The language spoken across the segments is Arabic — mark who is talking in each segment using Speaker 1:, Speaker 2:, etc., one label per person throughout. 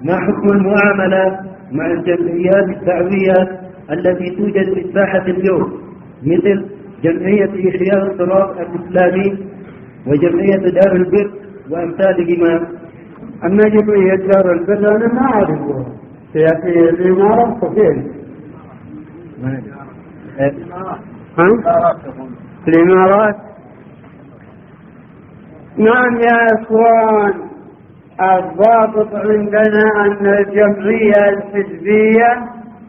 Speaker 1: ما حكم المعاملة مع الجمعيات الدعوية التي توجد في الساحة اليوم، مثل جمعية إحياء التراث الإسلامي وجمعية دار البر وأمثالهما؟
Speaker 2: أما جمعية دار البر أنا ما أعرفها، في الإمارات كثير. في الإمارات. نعم يا إخوان، الضابط عندنا أن الجمعية الحزبية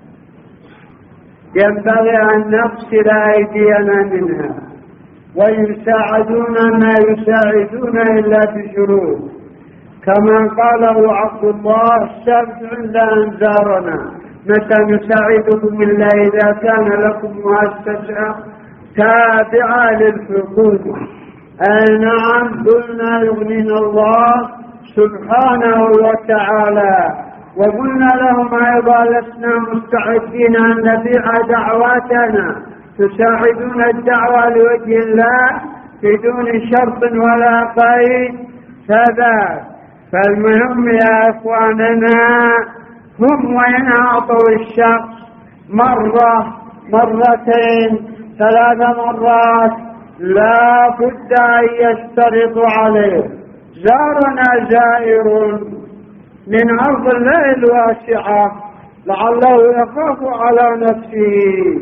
Speaker 2: ينبغي أن نغسل أيدينا منها، ويساعدون ما يساعدون إلا بشروط، كما قاله عبد الله السبت عند أن زارنا: متى نساعدكم إلا إذا كان لكم مؤسسة تابعة للحكومة. أي نعم، قلنا يغنينا الله سبحانه وتعالى، وقلنا لهم أيضا: لسنا مستعدين أن نبيع دعواتنا، تساعدون الدعوة لوجه الله بدون شرط ولا قيد ثبات. فالمهم يا إخواننا، هم وإن أعطوا الشخص مرة مرتين 3 مرات لا بد أن يشترطوا عليه. زارنا زائر من أرض الله الواسعة لعله يخاف على نفسه،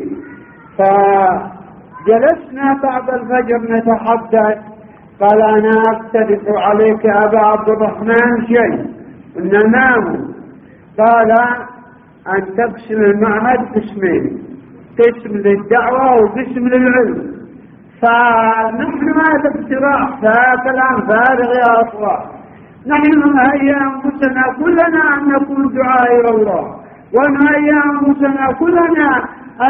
Speaker 2: فجلسنا بعد الفجر نتحدث. قال: أنا أقترح عليك أبا عبد الرحمن شيء، ننام. قال: أن تقسم المعهد قسمين، قسم للدعوة وقسم للعلم. فنحن هذا اقتراح كلام فارغ يا أخوان. نحن نهيئ أنفسنا كلنا أن نكون دعاء إلى الله، ونهيئ أنفسنا كلنا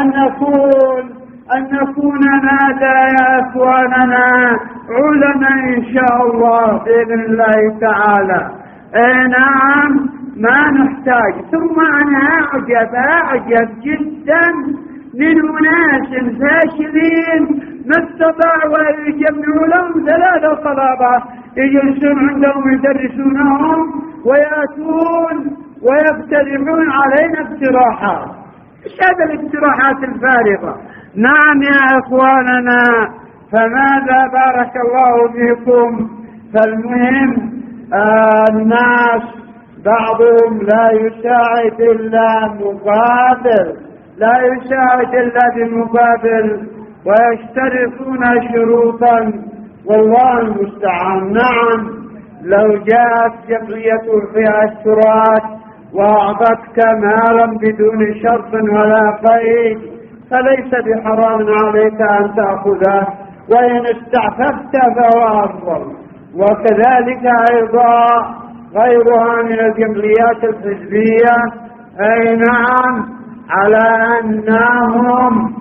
Speaker 2: أن نكون ماذا يا إخواننا؟ علماء إن شاء الله بإذن الله تعالى. نعم، ما نحتاج. ثم أنا أعجب جدا من أناس فاشلين ما استطاعوا أن يجمعوا لهم 3 طلبة يجلسون عندهم يدرسونهم ويأتون ويقترحون علينا اقتراحات. ايش هذا الاقتراحات الفارغة؟ نعم يا إخواننا، فماذا بارك الله فيكم. فالمهم الناس بعضهم لا يساعد إلا مقابل، لا يساعد إلا بمقابل، ويشترطون شروطا، والله المستعان. نعم، لو جاءت جمعية إحياء التراث وأعطتك مالا بدون شرط ولا قيد فليس بحرام عليك أن تأخذه، وإن استعففت فهو أفضل. وكذلك أيضا غيرها من الجمعيات الحزبية. أي نعم، على أنهم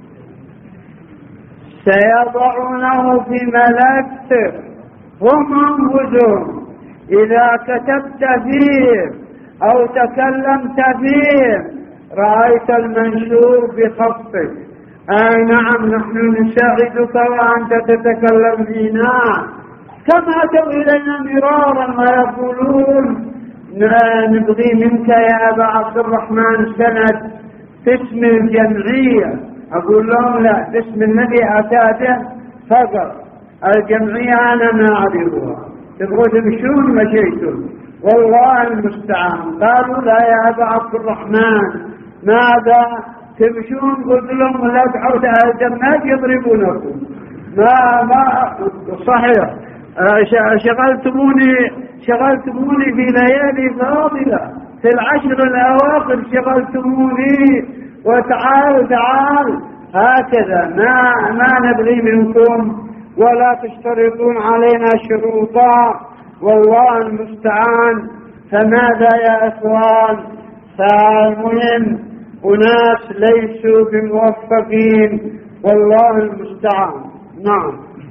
Speaker 2: سيضعونه في ملف هم أنفسهم. إذا كتبت فيه أو تكلمت فيه رأيت المنشور بخطك. أي نعم، نحن نساعدك وأنت تتكلم فينا، كما أتوا إلينا مرارا ويقولون: نبغي منك يا أبا عبد الرحمن سند باسم الجمعية. أقول لهم: لا، باسم الذي أتاته فقط، الجمعية أنا ما أعرفها، تبغوا تمشون مشيتم، والله المستعان. قالوا: لا يا أبا عبد الرحمن، ماذا تمشون؟ قلت لهم: لا تعود أهل الجنات يضربونكم. ما صحيح، شغلتموني في ليالي فاضلة، في 10 الأواخر شغلتموني، وتعال هكذا. ما نبغي منكم ولا تشترطون علينا شروطا، والله المستعان. فماذا يا إخوان؟ فالمهم أناس ليسوا بموفقين، والله المستعان. نعم.